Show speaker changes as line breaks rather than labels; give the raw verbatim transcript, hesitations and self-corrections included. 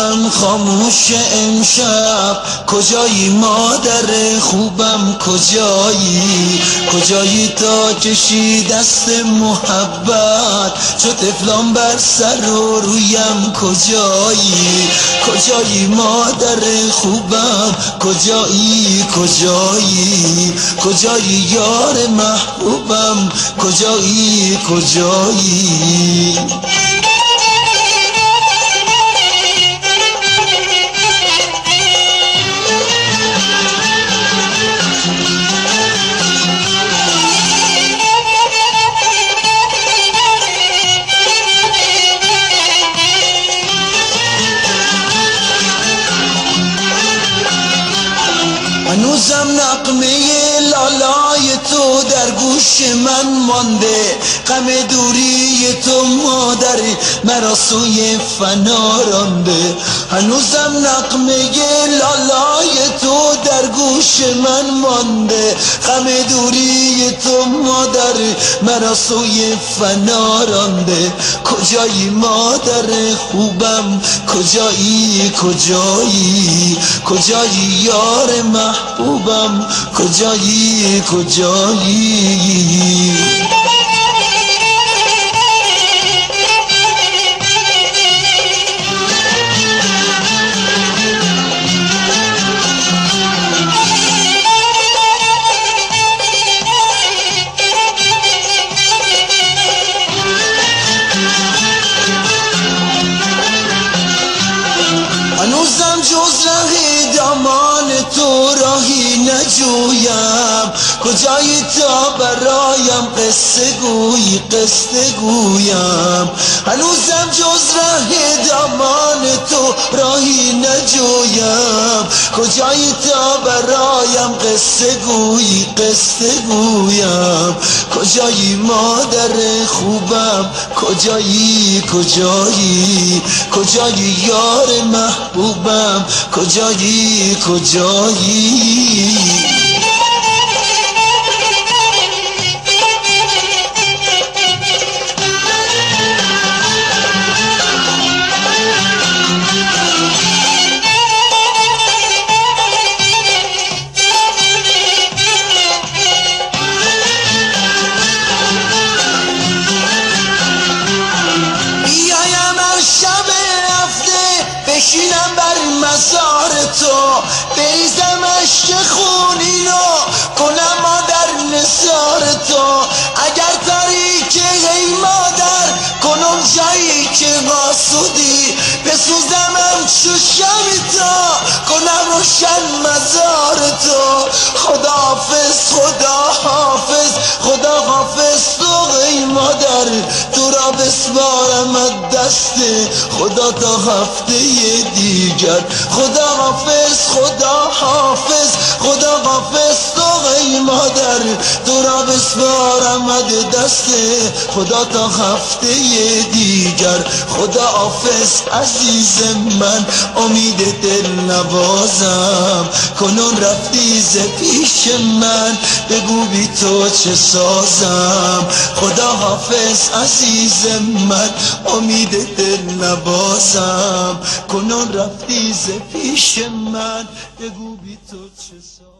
من خاموش امشب، کجایی مادر خوبم کجایی؟ کجایی تا کشی دست محبت چو طفلان بر سر و رویم کجایی؟ کجایی مادر خوبم کجایی؟ کجایی کجایی یار محبوبم کجایی؟ کجایی هنوزم نغمه لالای تو در گوش من مانده، غم دوری تو مادر مرا سوی فنا رانده. هنوزم نغمه لالای تو در گوش من مانده، غم دوری تو مادر مرا سوی فنا رانده. کجایی مادر خوبم کجایی؟ کجایی کجایی یار محبوبم کجایی؟ کجایی هنوزم جز ره دامان تو راهی نجویم، کجایی تا برایم قصه گویی قصه گویم. هنوزم جز ره دامان تو راهی نجویم، کجایی تا برایم قصه گویی قصه گویم. کجایی مادر خوبم کجایی؟ کجایی کجایی یار محبوبم کجایی؟ کجایی بشینم بر مزار تو، بریزم عشق خونی رو کنم مادر نثار تو. اگر تاریکه ای مادر کنم جایی که قاصدی، بسوزمم چو شمع تا کنم روشن مزار تو. خدا حافظ خدا حافظ خدا حافظ تو ای مادر، تو را بسپارم از دست خدا تا هفته دیگر. خدا حافظ خدا حافظ خدا حافظ تو ای مادر، تو را بسپارم از دست خدا تا هفته دیگر. خدا حافظ عزیز من امید دل نوازم، کنون رفتی ز پیش من بگو بی تو چه سازم. خدا حافظ عزیز من امید دل نوازم، کنون رفتی ز پیش من بگو بی تو چه سازم.